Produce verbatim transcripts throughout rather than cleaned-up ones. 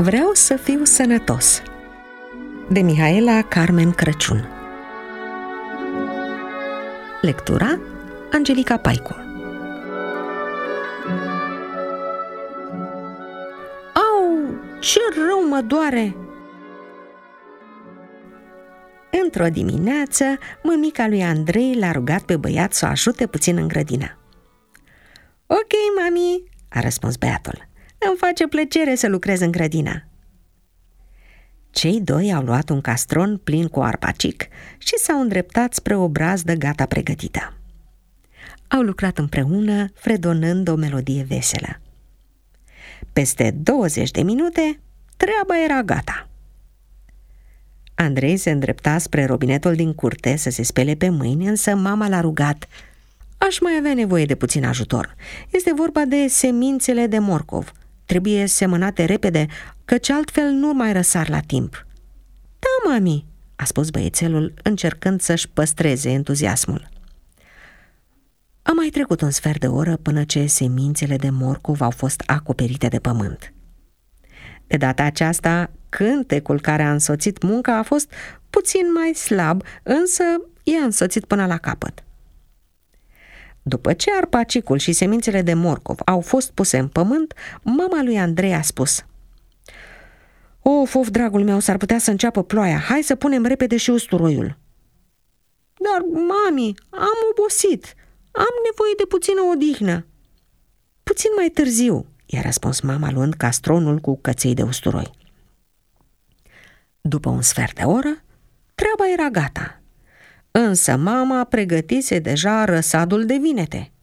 Vreau să fiu sănătos, de Mihaela Carmen Crăciun. Lectura Angelica Paicu. Au, ce rău mă doare! Într-o dimineață, mămica lui Andrei l-a rugat pe băiat să o ajute puțin în grădină. Ok, mami, a răspuns băiatul. Îmi face plăcere să lucrez în grădină. Cei doi au luat un castron plin cu arpacic și s-au îndreptat spre o brazdă gata pregătită. Au lucrat împreună, fredonând o melodie veselă. Peste douăzeci de minute, treaba era gata. Andrei se îndrepta spre robinetul din curte să se spele pe mâini, însă mama l-a rugat: aș mai avea nevoie de puțin ajutor. Este vorba de semințele de morcov. Trebuie semănate repede, căci altfel nu mai răsar la timp. Da, mami, a spus băiețelul, încercând să-și păstreze entuziasmul. A mai trecut un sfert de oră până ce semințele de morcov au fost acoperite de pământ. De data aceasta, cântecul care a însoțit munca a fost puțin mai slab, însă i-a însoțit până la capăt. După ce arpacicul și semințele de morcov au fost puse în pământ, mama lui Andrei a spus: Of, of, dragul meu, s-ar putea să înceapă ploaia. Hai să punem repede și usturoiul. Dar, mami, am obosit. Am nevoie de puțină odihnă. Puțin mai târziu, i-a răspuns mama, luând castronul cu căței de usturoi. După un sfert de oră, treaba era gata. Însă mama pregătise deja răsadul de vinete.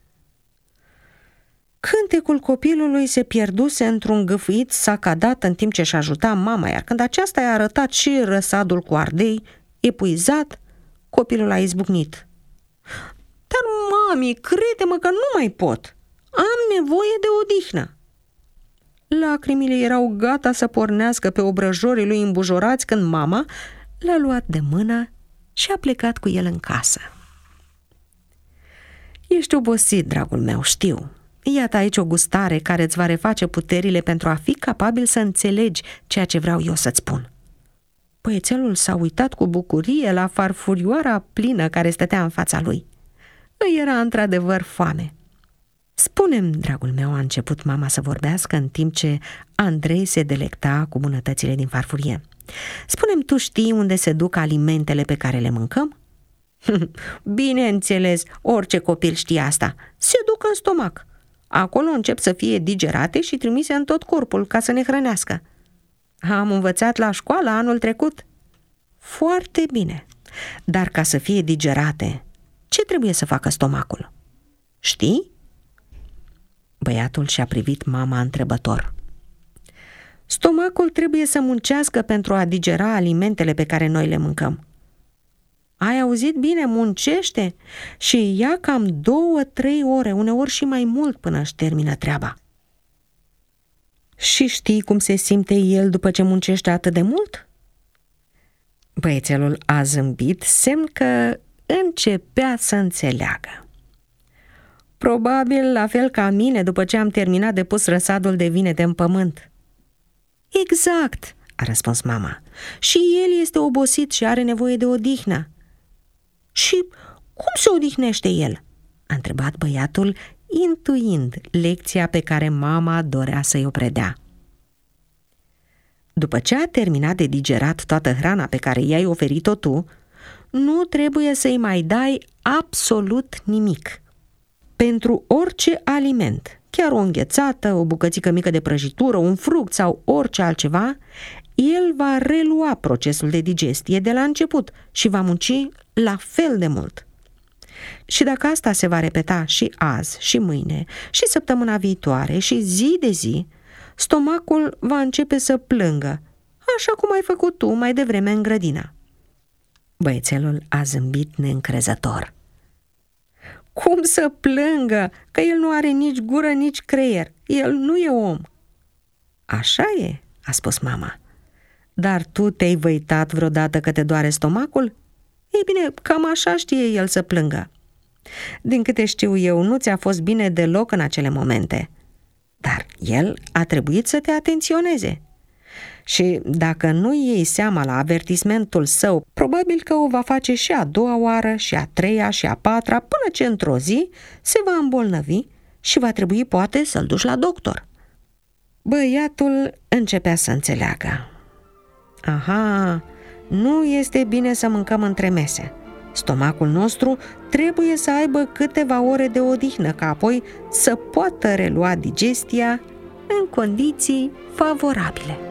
Cântecul copilului se pierduse într-un gâfâit sacadat în timp ce își ajuta mama, iar când aceasta i-a arătat și răsadul cu ardei, epuizat, copilul a izbucnit. Dar, mami, crede-mă că nu mai pot. Am nevoie de odihnă. Lacrimile erau gata să pornească pe obrăjorii lui îmbujorați când mama l-a luat de mână și a plecat cu el în casă. Ești obosit, dragul meu, știu. Iată aici o gustare care îți va reface puterile pentru a fi capabil să înțelegi ceea ce vreau eu să-ți spun. Băiețelul s-a uitat cu bucurie la farfurioara plină care stătea în fața lui. Îi era într-adevăr foame. Spune-mi, dragul meu, a început mama să vorbească în timp ce Andrei se delecta cu bunătățile din farfurie. Spune-mi, tu știi unde se duc alimentele pe care le mâncăm? Bineînțeles, orice copil știe asta. Se duc în stomac. Acolo încep să fie digerate și trimise în tot corpul ca să ne hrănească. Am învățat la școală anul trecut. Foarte bine. Dar ca să fie digerate, ce trebuie să facă stomacul? Știi? Băiatul și-a privit mama întrebător. Stomacul trebuie să muncească pentru a digera alimentele pe care noi le mâncăm. Ai auzit bine, muncește și ia cam două, trei ore, uneori și mai mult până își termină treaba. Și știi cum se simte el după ce muncește atât de mult? Băiețelul a zâmbit, semn că începea să înțeleagă. Probabil la fel ca mine după ce am terminat de pus răsadul de vinete în pământ. Exact, a răspuns mama. Și el este obosit și are nevoie de odihnă. Și cum se odihnește el? A întrebat băiatul, intuind lecția pe care mama dorea să-i o predea. După ce a terminat de digerat toată hrana pe care i-ai oferit-o tu, nu trebuie să-i mai dai absolut nimic. Pentru orice aliment, chiar o înghețată, o bucățică mică de prăjitură, un fruct sau orice altceva, el va relua procesul de digestie de la început și va munci la fel de mult. Și dacă asta se va repeta și azi, și mâine, și săptămâna viitoare, și zi de zi, stomacul va începe să plângă, așa cum ai făcut tu mai devreme în grădină. Băiețelul a zâmbit neîncrezător. Cum să plângă? Că el nu are nici gură, nici creier. El nu e om. Așa e, a spus mama. Dar tu te-ai văitat vreodată că te doare stomacul? Ei bine, cam așa știe el să plângă. Din câte știu eu, nu ți-a fost bine deloc în acele momente. Dar el a trebuit să te atenționeze. Și dacă nu iei seama la avertismentul său, probabil că o va face și a doua oară, și a treia, și a patra, până ce într-o zi se va îmbolnăvi și va trebui poate să-l duci la doctor. Băiatul începea să înțeleagă. Aha, nu este bine să mâncăm între mese. Stomacul nostru trebuie să aibă câteva ore de odihnă, ca apoi să poată relua digestia în condiții favorabile.